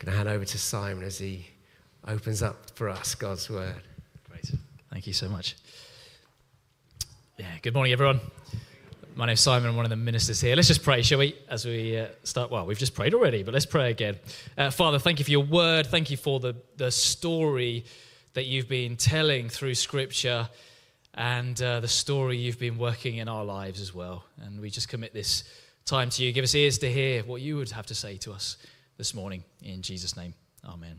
going to hand over to Simon as he opens up for us God's word. Great. Thank you so much. Yeah, good morning, everyone. My name's Simon. I'm one of the ministers here. Let's just pray, shall we, as we start? Well, we've just prayed already, but let's pray again. Father, thank you for your word. Thank you for the story that you've been telling through Scripture and the story you've been working in our lives as well. And we just commit this time to you. Give us ears to hear what you would have to say to us this morning. In Jesus' name, amen.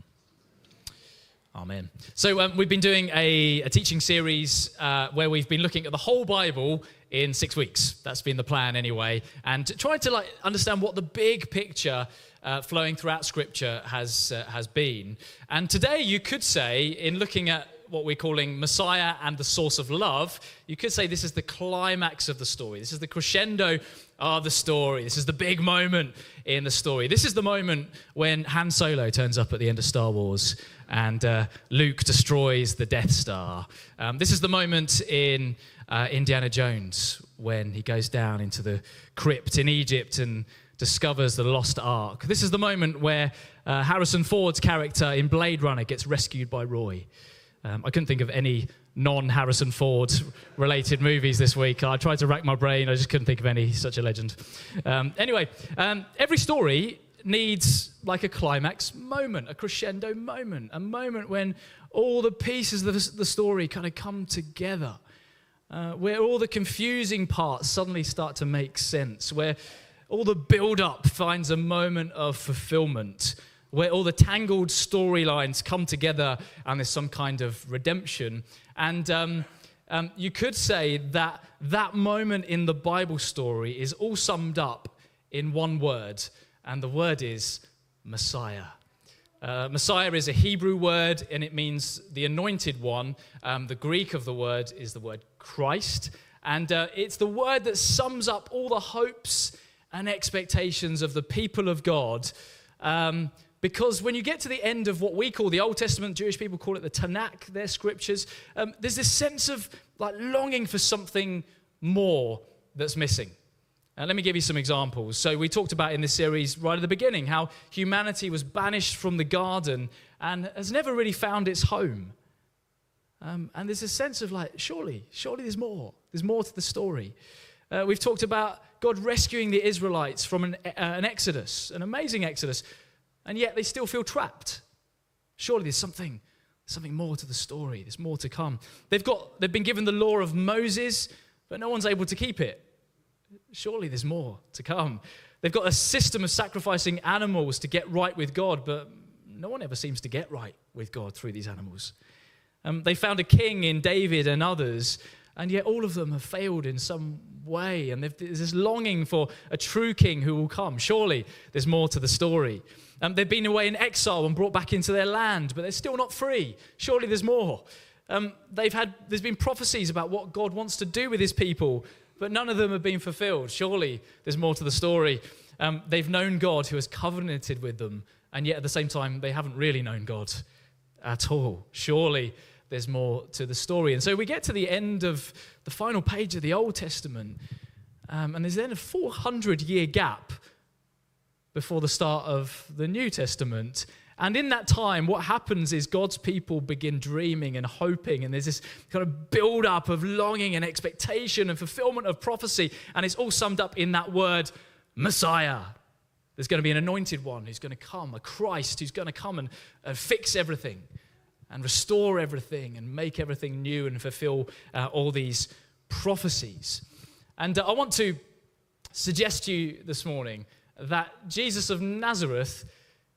Amen. So we've been doing a teaching series where we've been looking at the whole Bible in 6 weeks. That's been the plan anyway. And trying to understand what the big picture flowing throughout Scripture has been. And today you could say, in looking at what we're calling Messiah and the source of love, you could say this is the climax of the story. This is the crescendo of the story. This is the big moment in the story. This is the moment when Han Solo turns up at the end of Star Wars and Luke destroys the Death Star. This is the moment in Indiana Jones when he goes down into the crypt in Egypt and discovers the lost Ark. This is the moment where Harrison Ford's character in Blade Runner gets rescued by Roy. I couldn't think of any non-Harrison Ford related movies this week. I tried to rack my brain. I just couldn't think of any. Such a legend. Anyway, every story needs like a climax moment, a crescendo moment, a moment when all the pieces of the story kind of come together, where all the confusing parts suddenly start to make sense, where all the build-up finds a moment of fulfillment, where all the tangled storylines come together and there's some kind of redemption. And you could say that that moment in the Bible story is all summed up in one word, and the word is Messiah. Messiah is a Hebrew word, and it means the anointed one. The Greek of the word is the word Christ, and it's the word that sums up all the hopes and expectations of the people of God. Because when you get to the end of what we call the Old Testament, Jewish people call it the Tanakh, their scriptures, there's this sense of longing for something more that's missing. Let me give you some examples. So we talked about in this series right at the beginning how humanity was banished from the garden and has never really found its home. And there's a sense of surely there's more. There's more to the story. We've talked about God rescuing the Israelites from an exodus, an amazing exodus, and yet they still feel trapped. Surely there's something more to the story. There's more to come. They've been given the law of Moses, but no one's able to keep it. Surely there's more to come. They've got a system of sacrificing animals to get right with God, but no one ever seems to get right with God through these animals. They found a king in David and others, and yet all of them have failed in some way, and there's this longing for a true king who will come. Surely there's more to the story. They've been away in exile and brought back into their land, but they're still not free. Surely there's more. There's been prophecies about what God wants to do with his people, but none of them have been fulfilled. Surely there's more to the story. They've known God who has covenanted with them, and yet at the same time, they haven't really known God at all. Surely there's more to the story. And so we get to the end of the final page of the Old Testament, and there's then a 400-year gap before the start of the New Testament. And in that time, what happens is God's people begin dreaming and hoping, and there's this kind of build-up of longing and expectation and fulfillment of prophecy, and it's all summed up in that word, Messiah. There's going to be an anointed one who's going to come, a Christ who's going to come and fix everything and restore everything and make everything new and fulfill all these prophecies. And I want to suggest to you this morning that Jesus of Nazareth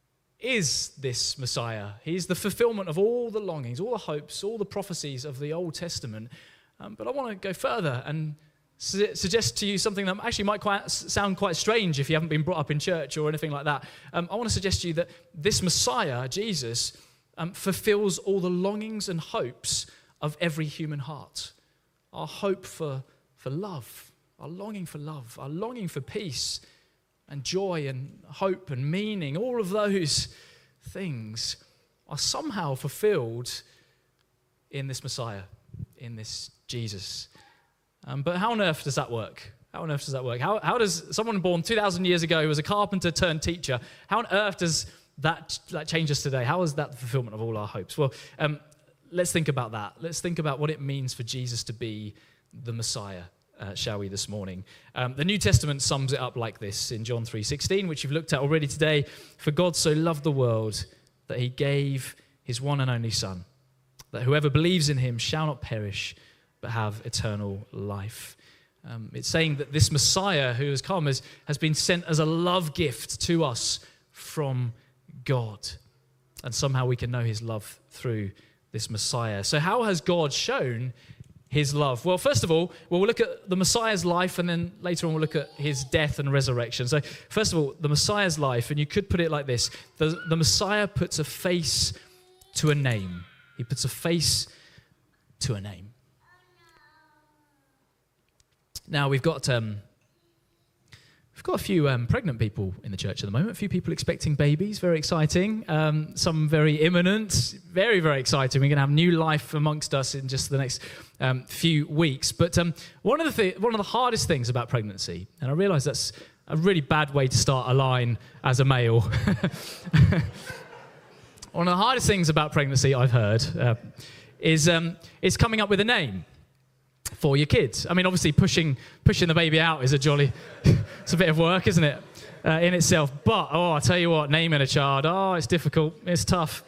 is this Messiah. He's the fulfillment of all the longings, all the hopes, all the prophecies of the Old Testament. But I want to go further and suggest to you something that actually might sound quite strange if you haven't been brought up in church or anything like that. I want to suggest to you that this Messiah, Jesus, fulfills all the longings and hopes of every human heart. Our hope for love, our longing for love, our longing for peace and joy and hope and meaning, all of those things are somehow fulfilled in this Messiah, in this Jesus. But how on earth does that work? How does someone born 2,000 years ago who was a carpenter turned teacher, how on earth does that change us today? How is that the fulfillment of all our hopes? Well, let's think about that. Let's think about what it means for Jesus to be the Messiah, shall we, this morning. The New Testament sums it up like this in John 3:16, which you've looked at already today. For God so loved the world that he gave his one and only Son, that whoever believes in him shall not perish, but have eternal life. It's saying that this Messiah who has come has been sent as a love gift to us from God. And somehow we can know his love through this Messiah. So how has God shown his love? Well, first of all, we'll look at the Messiah's life, and then later on we'll look at his death and resurrection. So first of all, the Messiah's life, and you could put it like this. The Messiah puts a face to a name. He puts a face to a name. Now, we've got a few pregnant people in the church at the moment, a few people expecting babies, very exciting, some very imminent, very, very exciting. We're going to have new life amongst us in just the next few weeks. But one of the hardest things about pregnancy, and I realise that's a really bad way to start a line as a male. One of the hardest things about pregnancy, I've heard, is coming up with a name for your kids. I mean, obviously, pushing the baby out is it's a bit of work, isn't it, in itself? But, I tell you what, naming a child, it's difficult, it's tough.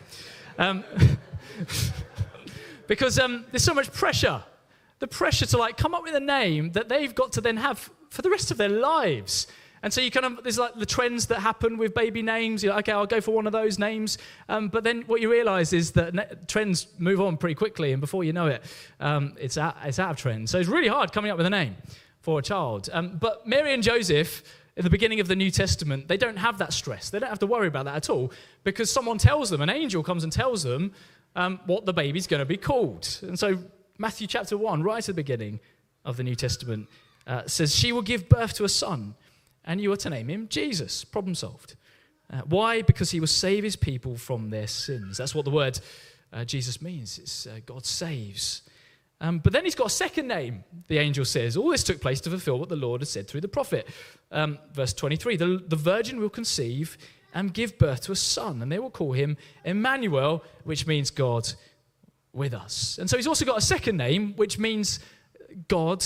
Because there's so much pressure. The pressure to, come up with a name that they've got to then have for the rest of their lives. And so there's the trends that happen with baby names. You're like, okay, I'll go for one of those names. But then what you realise is that trends move on pretty quickly, and before you know it, it's out of trend. So it's really hard coming up with a name for a child. But Mary and Joseph, at the beginning of the New Testament, they don't have that stress. They don't have to worry about that at all, because someone tells them, an angel comes and tells them what the baby's going to be called. And so Matthew chapter 1, right at the beginning of the New Testament, says, she will give birth to a son, and you are to name him Jesus. Problem solved. Why? Because he will save his people from their sins. That's what the word Jesus means. It's God saves. But then he's got a second name, the angel says. All this took place to fulfill what the Lord had said through the prophet. Verse 23, the virgin will conceive and give birth to a son, and they will call him Emmanuel, which means God with us. And so he's also got a second name, which means God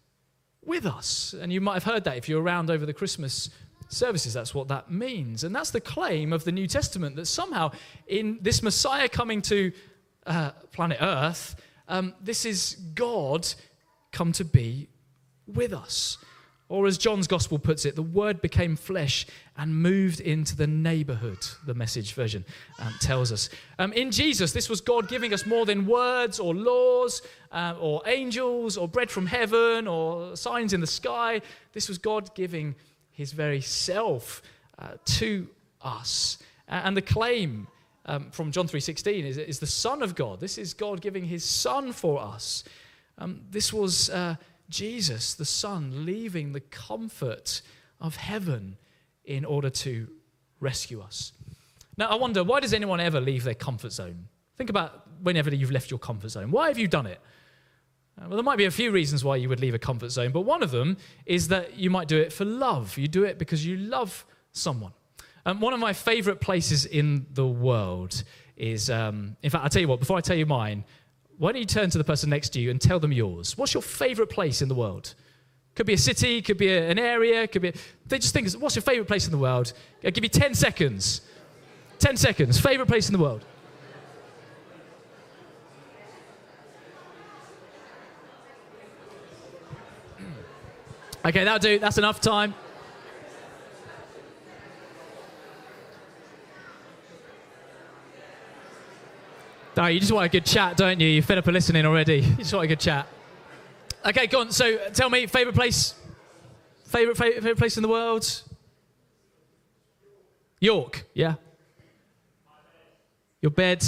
with us. And you might have heard that if you're around over the Christmas services. That's what that means. And that's the claim of the New Testament, that somehow in this Messiah coming to planet Earth, this is God come to be with us. Or as John's Gospel puts it, the Word became flesh and moved into the neighborhood, the Message version tells us. In Jesus, this was God giving us more than words or laws or angels or bread from heaven or signs in the sky. This was God giving his very self to us. And the claim from John 3:16 is the Son of God. This is God giving his Son for us. This was Jesus, the Son, leaving the comfort of heaven in order to rescue us. Now, I wonder, why does anyone ever leave their comfort zone? Think about whenever you've left your comfort zone. Why have you done it? Well, there might be a few reasons why you would leave a comfort zone, but one of them is that you might do it for love. You do it because you love someone. One of my favorite places in the world is, in fact, I'll tell you what, before I tell you mine, why don't you turn to the person next to you and tell them yours? What's your favorite place in the world? Could be a city, could be an area, they just think, what's your favorite place in the world? I'll give you 10 seconds. 10 seconds, favorite place in the world. Okay, that'll do, that's enough time. No, you just want a good chat, don't you? You're fed up of listening already. You just want a good chat. Okay, go on. So tell me, favourite place? Favourite place in the world? York, yeah? Your bed?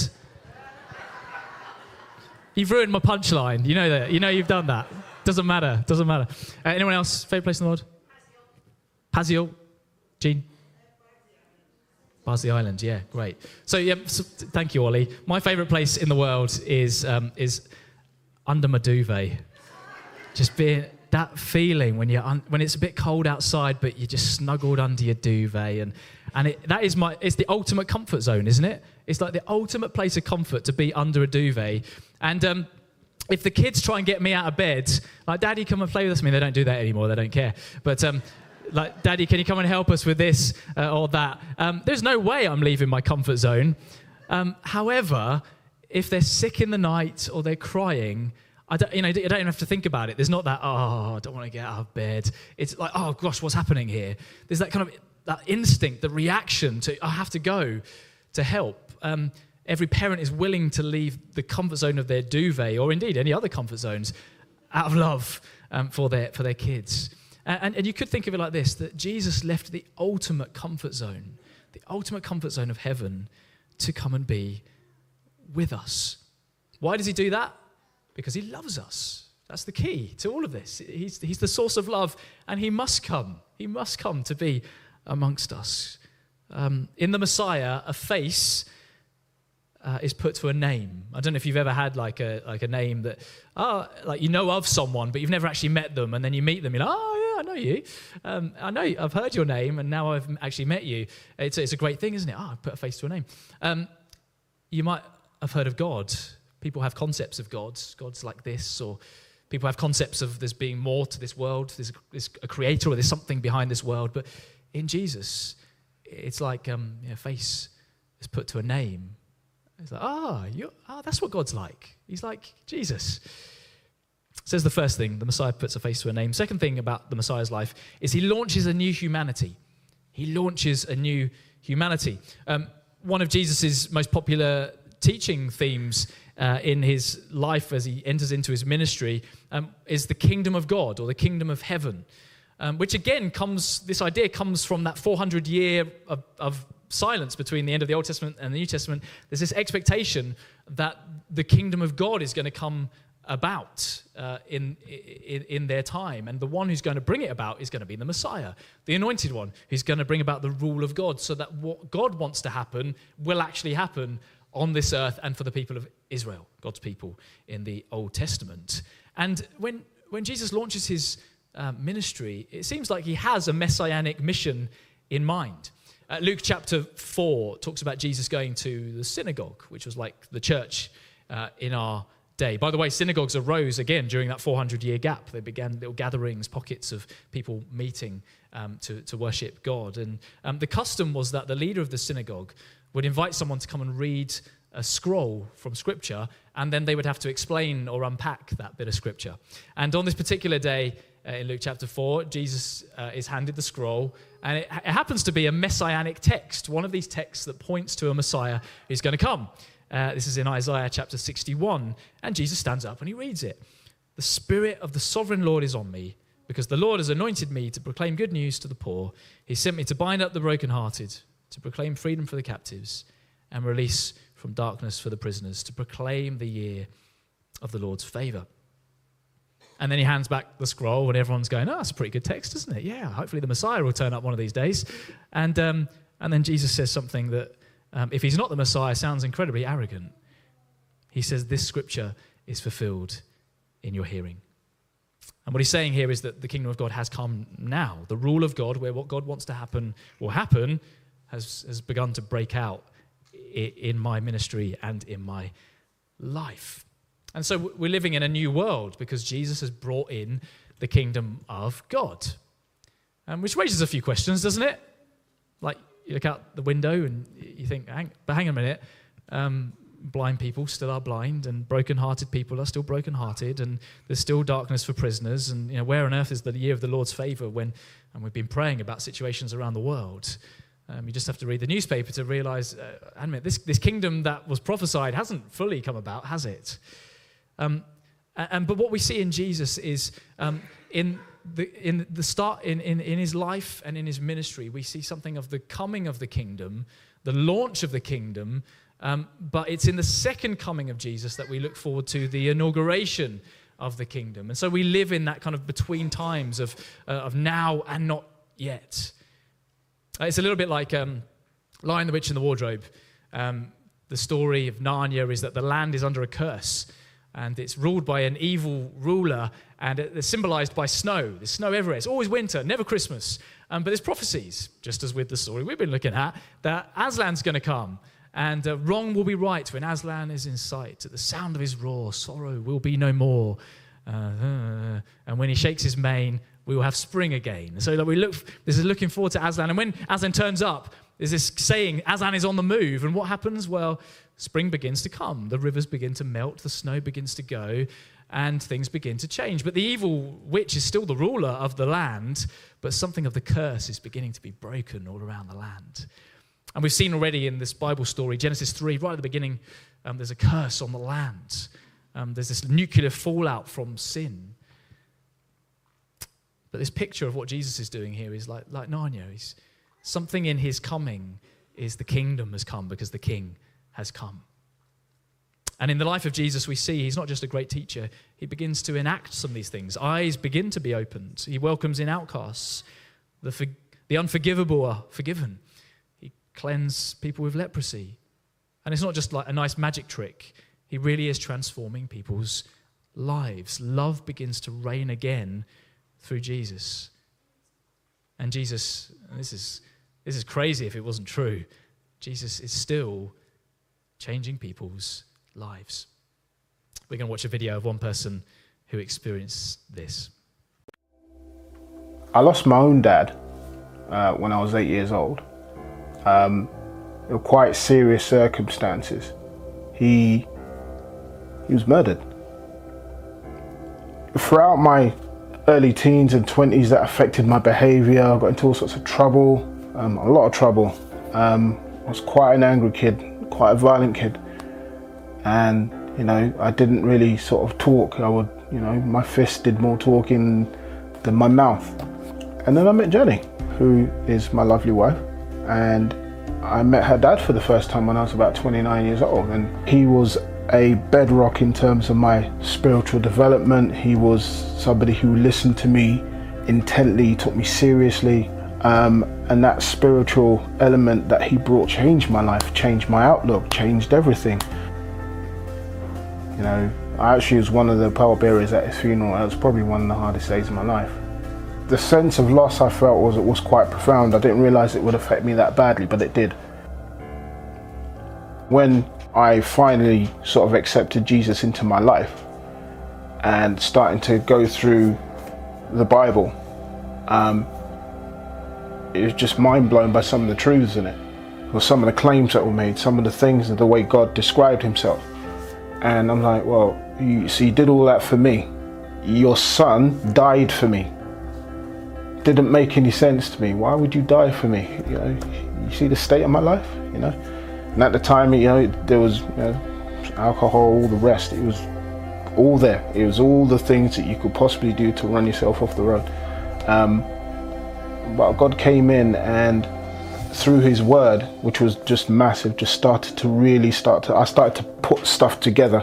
You've ruined my punchline. You know that. You know you've done that. Doesn't matter. Anyone else? Favourite place in the world? Paziel? Jean? Barnsley Island, yeah, great. So, thank you, Ollie. My favourite place in the world is under my duvet. Just being that feeling when when it's a bit cold outside, but you're just snuggled under your duvet, and it's the ultimate comfort zone, isn't it? It's like the ultimate place of comfort to be under a duvet. And if the kids try and get me out of bed, like, Daddy, come and play with us. I mean, they don't do that anymore. They don't care. But like, Daddy, can you come and help us with this or that? There's no way I'm leaving my comfort zone. However, if they're sick in the night or they're crying, I don't even have to think about it. There's not that, I don't want to get out of bed. It's like, oh gosh, what's happening here? There's that kind of that instinct, the reaction to, I have to go to help. Every parent is willing to leave the comfort zone of their duvet, or indeed any other comfort zones, out of love for their kids. And you could think of it like this, that Jesus left the ultimate comfort zone of heaven to come and be with us. Why does he do that? Because he loves us. That's the key to all of this. He's the source of love, and he must come. He must come to be amongst us. In the Messiah, a face is put to a name. I don't know if you've ever had like a name that, like you know of someone, but you've never actually met them, and then you meet them, you're like, oh yeah, I know you. I know I've heard your name, and now I've actually met you. It's a great thing, isn't it? I put a face to a name. You might have heard of God. People have concepts of gods like this, or people have concepts of there's being more to this world, there's a creator, or there's something behind this world. But in Jesus, it's like a face is put to a name. It's like, that's what God's like. He's like Jesus. Says the first thing, the Messiah puts a face to a name. Second thing about the Messiah's life is he launches a new humanity. He launches a new humanity. One of Jesus' most popular teaching themes in his life as he enters into his ministry is the kingdom of God, or the kingdom of heaven, which again this idea comes from that 400 year of silence between the end of the Old Testament and the New Testament. There's this expectation that the kingdom of God is going to come about in their time, and the one who's going to bring it about is going to be the Messiah, the anointed one, who's going to bring about the rule of God, so that what God wants to happen will actually happen on this earth and for the people of Israel, God's people in the Old Testament. And when Jesus launches his ministry, it seems like he has a messianic mission in mind. Luke chapter 4 talks about Jesus going to the synagogue, which was like the church in our day. By the way, synagogues arose again during that 400-year gap. They began little gatherings, pockets of people meeting to worship God. And the custom was that the leader of the synagogue would invite someone to come and read a scroll from Scripture, and then they would have to explain or unpack that bit of Scripture. And on this particular day, in Luke chapter 4, Jesus is handed the scroll, and it happens to be a messianic text, one of these texts that points to a Messiah who's going to come. This is in Isaiah chapter 61, and Jesus stands up and he reads it. The Spirit of the Sovereign Lord is on me, because the Lord has anointed me to proclaim good news to the poor. He sent me to bind up the brokenhearted, to proclaim freedom for the captives, and release from darkness for the prisoners, to proclaim the year of the Lord's favor. And then he hands back the scroll, and everyone's going, that's a pretty good text, isn't it? Yeah, hopefully the Messiah will turn up one of these days. And then Jesus says something that, if he's not the Messiah, sounds incredibly arrogant. He says, this Scripture is fulfilled in your hearing. And what he's saying here is that the kingdom of God has come now. The rule of God, where what God wants to happen will happen, has begun to break out in my ministry and in my life. And so we're living in a new world because Jesus has brought in the kingdom of God. Which raises a few questions, doesn't it? Like, you look out the window and you think, hang on a minute, blind people still are blind, and broken-hearted people are still broken-hearted, and there's still darkness for prisoners, and where on earth is the year of the Lord's favor when, and we've been praying about situations around the world. You just have to read the newspaper to realize, this kingdom that was prophesied hasn't fully come about, has it? But what we see in Jesus is in the start in his life and in his ministry, we see something of the coming of the kingdom, the launch of the kingdom. But it's in the second coming of Jesus that we look forward to the inauguration of the kingdom. And so we live in that kind of between times of now and not yet. It's a little bit like Lion, the Witch, and the Wardrobe. The story of Narnia is that the land is under a curse. and it's ruled by an evil ruler, and it's symbolized by snow. There's snow everywhere. It's always winter, never Christmas. But there's prophecies, just as with the story we've been looking at, that Aslan's going to come, and wrong will be right when Aslan is in sight. At the sound of his roar, sorrow will be no more. And when he shakes his mane, we will have spring again. So this is looking forward to Aslan. And when Aslan turns up, there's this saying, Aslan is on the move. And what happens? Well, spring begins to come. The rivers begin to melt. The snow begins to go. And things begin to change. But the evil witch is still the ruler of the land, but something of the curse is beginning to be broken all around the land. And we've seen already in this Bible story, Genesis 3, right at the beginning, there's a curse on the land. There's this nuclear fallout from sin. But this picture of what Jesus is doing here is like Narnia. Something in his coming is the kingdom has come because the king has come. And in the life of Jesus, we see he's not just a great teacher. He begins to enact some of these things. Eyes begin to be opened. He welcomes in outcasts. The unforgivable are forgiven. He cleanses people with leprosy. And it's not just like a nice magic trick. He really is transforming people's lives. Love begins to reign again through Jesus. And Jesus, and this is crazy if it wasn't true, Jesus is still changing people's lives. We're going to watch a video of one person who experienced this. I lost my own dad when I was 8 years old. There were quite serious circumstances. He was murdered. Throughout my early teens and 20s, that affected my behaviour. I got into all sorts of trouble, a lot of trouble. I was quite an angry kid, quite a violent kid. And, I didn't really sort of talk. My fists did more talking than my mouth. And then I met Jenny, who is my lovely wife. And I met her dad for the first time when I was about 29 years old. And he was a bedrock in terms of my spiritual development. He was somebody who listened to me intently, took me seriously. And that spiritual element that he brought changed my life, changed my outlook, changed everything. I actually was one of the pallbearers at his funeral. It was probably one of the hardest days of my life. The sense of loss I felt was quite profound. I didn't realise it would affect me that badly, but it did. When I finally sort of accepted Jesus into my life and starting to go through the Bible, it was just mind blown by some of the truths in it, or some of the claims that were made, some of the things and the way God described himself. And I'm like, well, you did all that for me. Your son died for me. Didn't make any sense to me. Why would you die for me? You see the state of my life, And at the time, there was alcohol, all the rest. It was all there. It was all the things that you could possibly do to run yourself off the road. But God came in and through his word, which was just massive, I started to put stuff together.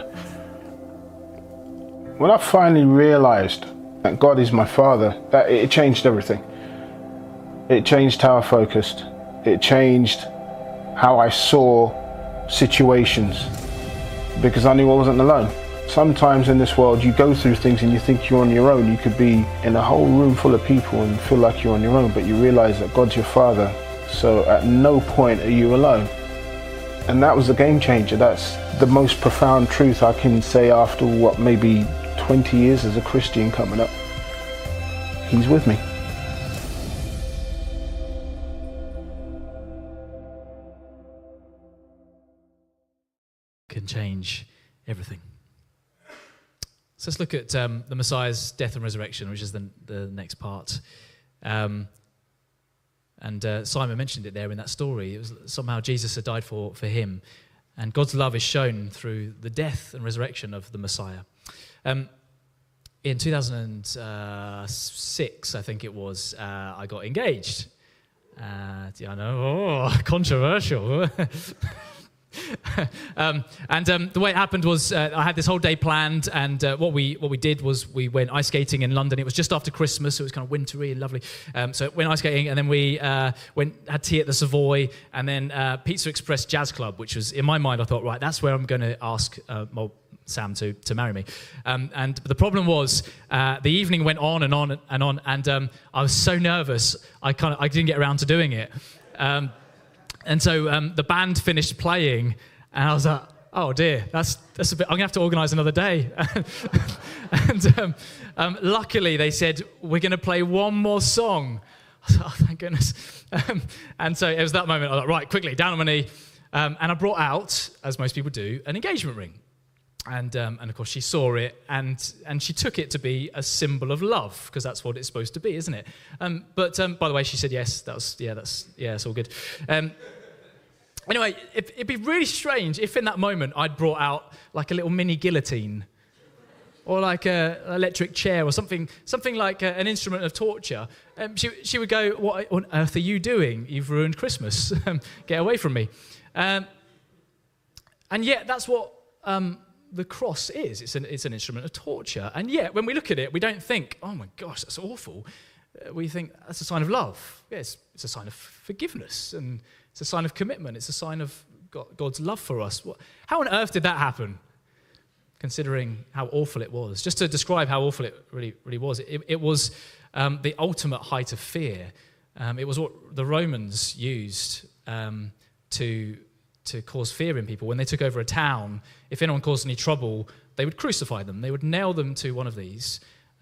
When I finally realized that God is my Father, that it changed everything. It changed how I focused. It changed how I saw situations, because I knew I wasn't alone. Sometimes in this world you go through things and you think you're on your own. You could be in a whole room full of people and feel like you're on your own, but you realize that God's your Father. So at no point are you alone. And that was a game changer. That's the most profound truth I can say after maybe 20 years as a Christian coming up. He's with me. Can change everything. So let's look at the Messiah's death and resurrection, which is the next part. And Simon mentioned it there in that story. It was somehow Jesus had died for him. And God's love is shown through the death and resurrection of the Messiah. In 2006, I think it was, I got engaged. I know, controversial. The way it happened was I had this whole day planned, and what we did was we went ice skating in London. It was just after Christmas, so it was kind of wintry and lovely. So went ice skating, and then we had tea at the Savoy, and then Pizza Express Jazz Club, which was, in my mind, I thought, right, that's where I'm going to ask Sam to marry me. And the problem was the evening went on and on and on, and I was so nervous I didn't get around to doing it. And so the band finished playing, and I was like, oh dear, that's a bit. I'm gonna have to organise another day. And luckily they said we're gonna play one more song. I was like, oh, thank goodness. And so it was that moment. I was like, right, quickly down on my knee, and I brought out, as most people do, an engagement ring. And of course she saw it, and she took it to be a symbol of love, because that's what it's supposed to be, isn't it? But by the way, she said yes. It's all good. Anyway, it'd be really strange if in that moment I'd brought out like a little mini guillotine, or like an electric chair, or something like an instrument of torture. She would go, "What on earth are you doing? You've ruined Christmas. Get away from me." And yet that's what the cross is. It's an instrument of torture. And yet, when we look at it, we don't think, oh my gosh, that's awful. We think that's a sign of love. Yeah, it's a sign of forgiveness, and it's a sign of commitment. It's a sign of God's love for us. How on earth did that happen, considering how awful it was? Just to describe how awful it really was, it was the ultimate height of fear. It was what the Romans used to cause fear in people. When they took over a town, if anyone caused any trouble, they would crucify them. They would nail them to one of these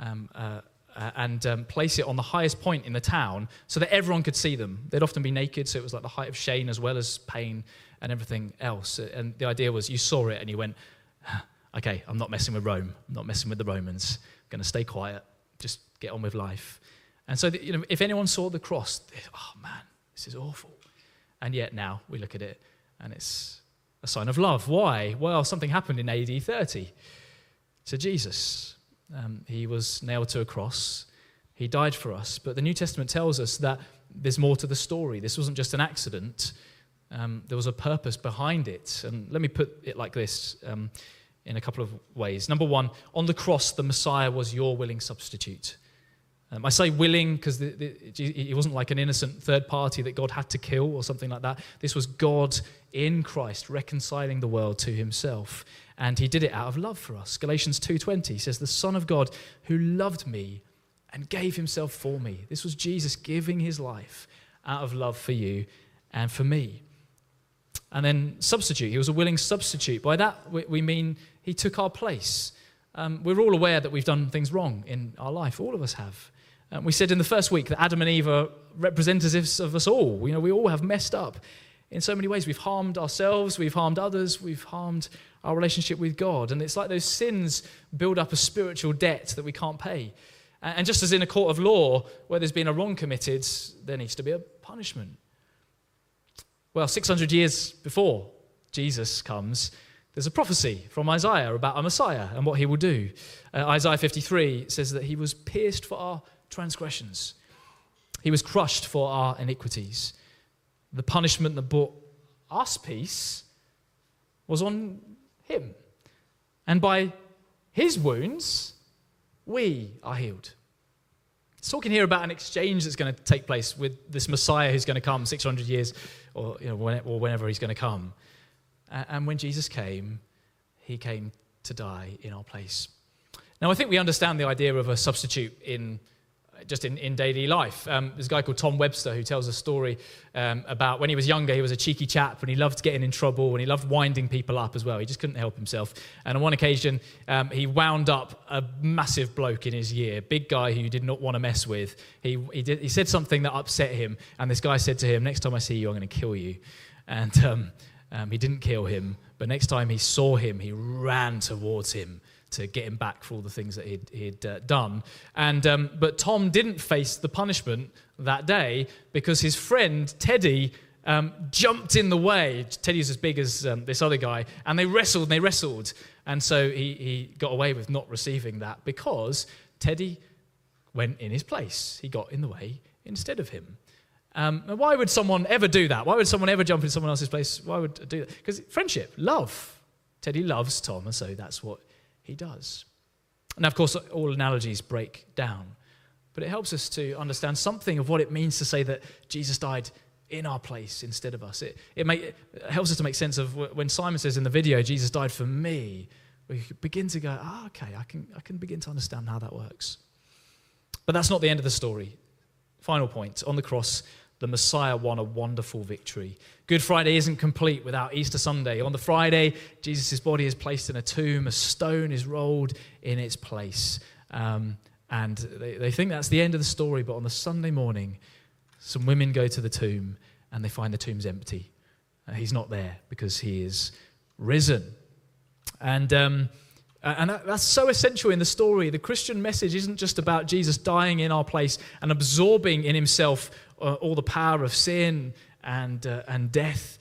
and place it on the highest point in the town so that everyone could see them. They'd often be naked, so it was like the height of shame as well as pain and everything else. And the idea was you saw it and you went, okay, I'm not messing with Rome. I'm not messing with the Romans. I'm going to stay quiet. Just get on with life. And so, if anyone saw the cross, oh man, this is awful. And yet now we look at it, and it's a sign of love. Why? Well, something happened in AD 30 to Jesus. He was nailed to a cross. He died for us. But the New Testament tells us that there's more to the story. This wasn't just an accident. There was a purpose behind it. And let me put it like this in a couple of ways. Number one, on the cross, the Messiah was your willing substitute. I say willing because he wasn't like an innocent third party that God had to kill or something like that. This was God in Christ reconciling the world to himself. And he did it out of love for us. Galatians 2:20 says, the Son of God who loved me and gave himself for me. This was Jesus giving his life out of love for you and for me. And then substitute. He was a willing substitute. By that we mean he took our place. We're all aware that we've done things wrong in our life. All of us have. We said in the first week that Adam and Eve are representatives of us all. We all have messed up in so many ways. We've harmed ourselves, we've harmed others, we've harmed our relationship with God. And it's like those sins build up a spiritual debt that we can't pay. And just as in a court of law, where there's been a wrong committed, there needs to be a punishment. Well, 600 years before Jesus comes, there's a prophecy from Isaiah about a Messiah and what he will do. Isaiah 53 says that he was pierced for our transgressions. He was crushed for our iniquities. The punishment that brought us peace was on him. And by his wounds, we are healed. It's talking here about an exchange that's going to take place with this Messiah who's going to come 600 years or whenever he's going to come. And when Jesus came, he came to die in our place. Now, I think we understand the idea of a substitute in daily life. There's a guy called Tom Webster who tells a story about when he was younger, he was a cheeky chap and he loved getting in trouble and he loved winding people up as well. He just couldn't help himself. And on one occasion, he wound up a massive bloke in his year, big guy who you did not want to mess with. He said something that upset him, and this guy said to him, next time I see you, I'm going to kill you. And he didn't kill him, but next time he saw him, he ran towards him to get him back for all the things that he'd done. But Tom didn't face the punishment that day because his friend Teddy jumped in the way. Teddy's as big as this other guy, and they wrestled. And so he got away with not receiving that because Teddy went in his place. He got in the way instead of him. And why would someone ever do that? Why would someone ever jump in someone else's place? Why would do that? Because friendship, love. Teddy loves Tom, and so that's what he does. Now, of course, all analogies break down, but it helps us to understand something of what it means to say that Jesus died in our place instead of us. It helps us to make sense of when Simon says in the video, Jesus died for me. we begin to go, okay, I can begin to understand how that works. But that's not the end of the story. Final point, on the cross, the Messiah won a wonderful victory. Good Friday isn't complete without Easter Sunday. On the Friday, Jesus' body is placed in a tomb, a stone is rolled in its place. And they think that's the end of the story, but on the Sunday morning, some women go to the tomb and they find the tomb's empty. He's not there because he is risen. And that's so essential in the story. The Christian message isn't just about Jesus dying in our place and absorbing in himself all the power of sin and death.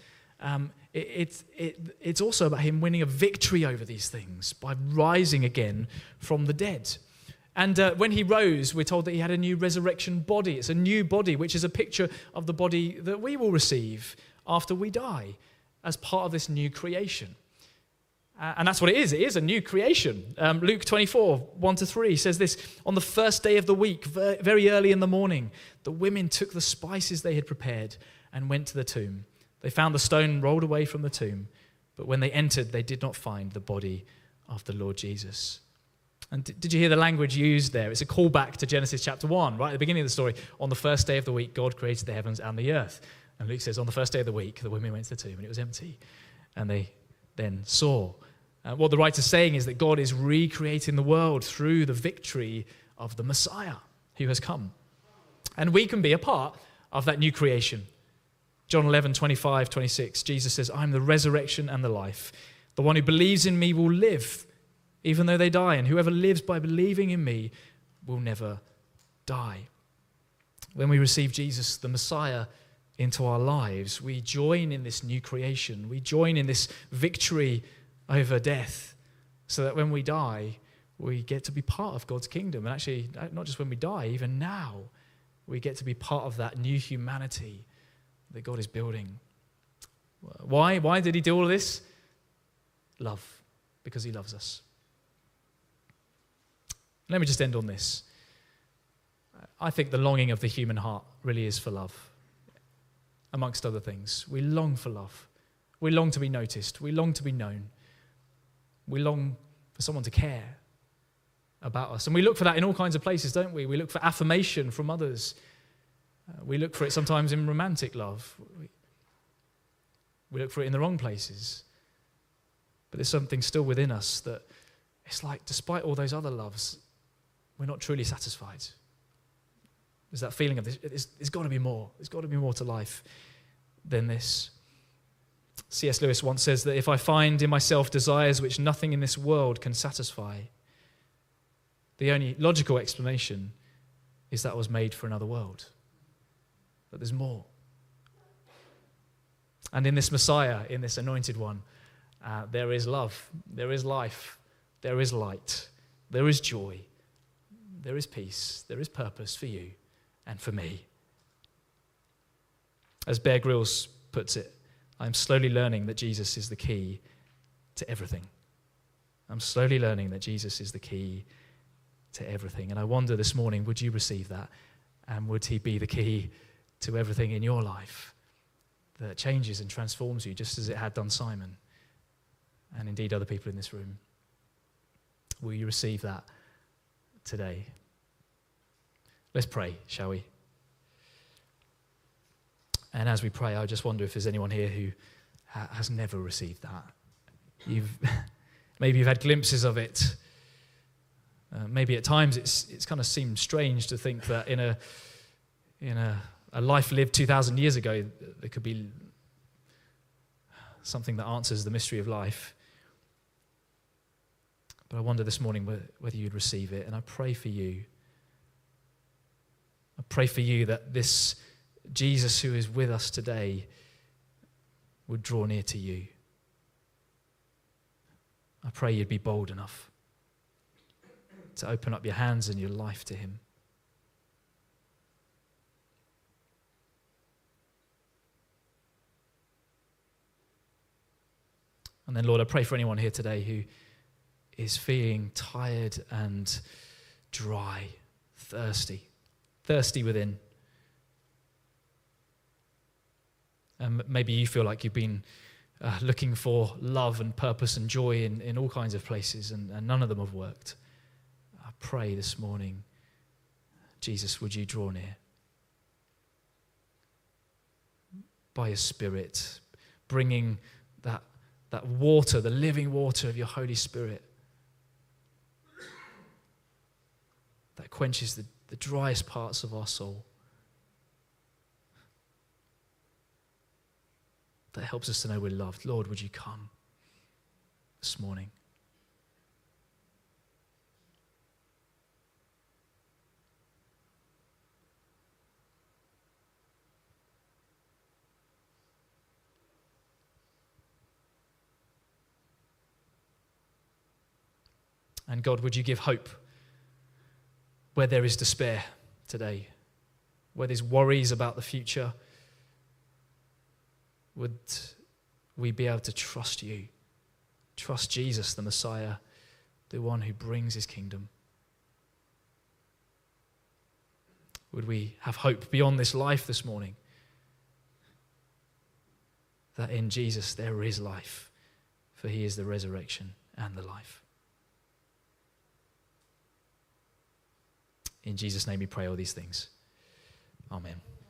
It's also about him winning a victory over these things by rising again from the dead. And when he rose, we're told that he had a new resurrection body. It's a new body, which is a picture of the body that we will receive after we die as part of this new creation. And that's what it is. It is a new creation. Luke 24, 1-3 says this, on the first day of the week, very early in the morning, the women took the spices they had prepared and went to the tomb. They found the stone rolled away from the tomb, but when they entered, they did not find the body of the Lord Jesus. And did you hear the language used there? It's a callback to Genesis chapter 1, right at the beginning of the story. On the first day of the week, God created the heavens and the earth. And Luke says, on the first day of the week, the women went to the tomb and it was empty. And they then saw. What the writer's saying is that God is recreating the world through the victory of the Messiah who has come. And we can be a part of that new creation. John 11, 25, 26, Jesus says, I'm the resurrection and the life. The one who believes in me will live, even though they die. And whoever lives by believing in me will never die. When we receive Jesus, the Messiah, into our lives, we join in this new creation. We join in this victory over death, so that when we die, we get to be part of God's kingdom. And actually, not just when we die, even now, we get to be part of that new humanity that God is building. Why? Why did he do all of this? Love, because he loves us. Let me just end on this. I think the longing of the human heart really is for love, amongst other things. We long for love. We long to be noticed. We long to be known. We long for someone to care about us. And we look for that in all kinds of places, don't we? We look for affirmation from others. We look for it sometimes in romantic love. We look for it in the wrong places. But there's something still within us that it's like, despite all those other loves, we're not truly satisfied. There's that feeling of this, there's got to be more. There's got to be more to life than this. C.S. Lewis once says that if I find in myself desires which nothing in this world can satisfy, the only logical explanation is that I was made for another world. But there's more. And in this Messiah, in this anointed one, there is love, there is life, there is light, there is joy, there is peace, there is purpose for you and for me. As Bear Grylls puts it, I'm slowly learning that Jesus is the key to everything. I'm slowly learning that Jesus is the key to everything. And I wonder this morning, would you receive that? And would he be the key to everything in your life that changes and transforms you, just as it had done Simon and indeed other people in this room? Will you receive that today? Let's pray, shall we? And as we pray, I just wonder if there's anyone here who has never received that. Maybe you've had glimpses of it. Maybe at times it's kind of seemed strange to think that in a life lived 2,000 years ago, there could be something that answers the mystery of life. But I wonder this morning whether you'd receive it. And I pray for you. I pray for you that this Jesus who is with us today would draw near to you. I pray you'd be bold enough to open up your hands and your life to him. And then, Lord, I pray for anyone here today who is feeling tired and dry, thirsty within. And maybe you feel like you've been looking for love and purpose and joy in all kinds of places, and none of them have worked. I pray this morning, Jesus, would you draw near? By your Spirit, bringing that water, the living water of your Holy Spirit, that quenches the driest parts of our soul, that helps us to know we're loved. Lord, would you come this morning? And God, would you give hope where there is despair today, where there's worries about the future? Would we be able to trust you, trust Jesus, the Messiah, the one who brings his kingdom? Would we have hope beyond this life this morning, that in Jesus there is life, for he is the resurrection and the life? In Jesus' name we pray all these things. Amen.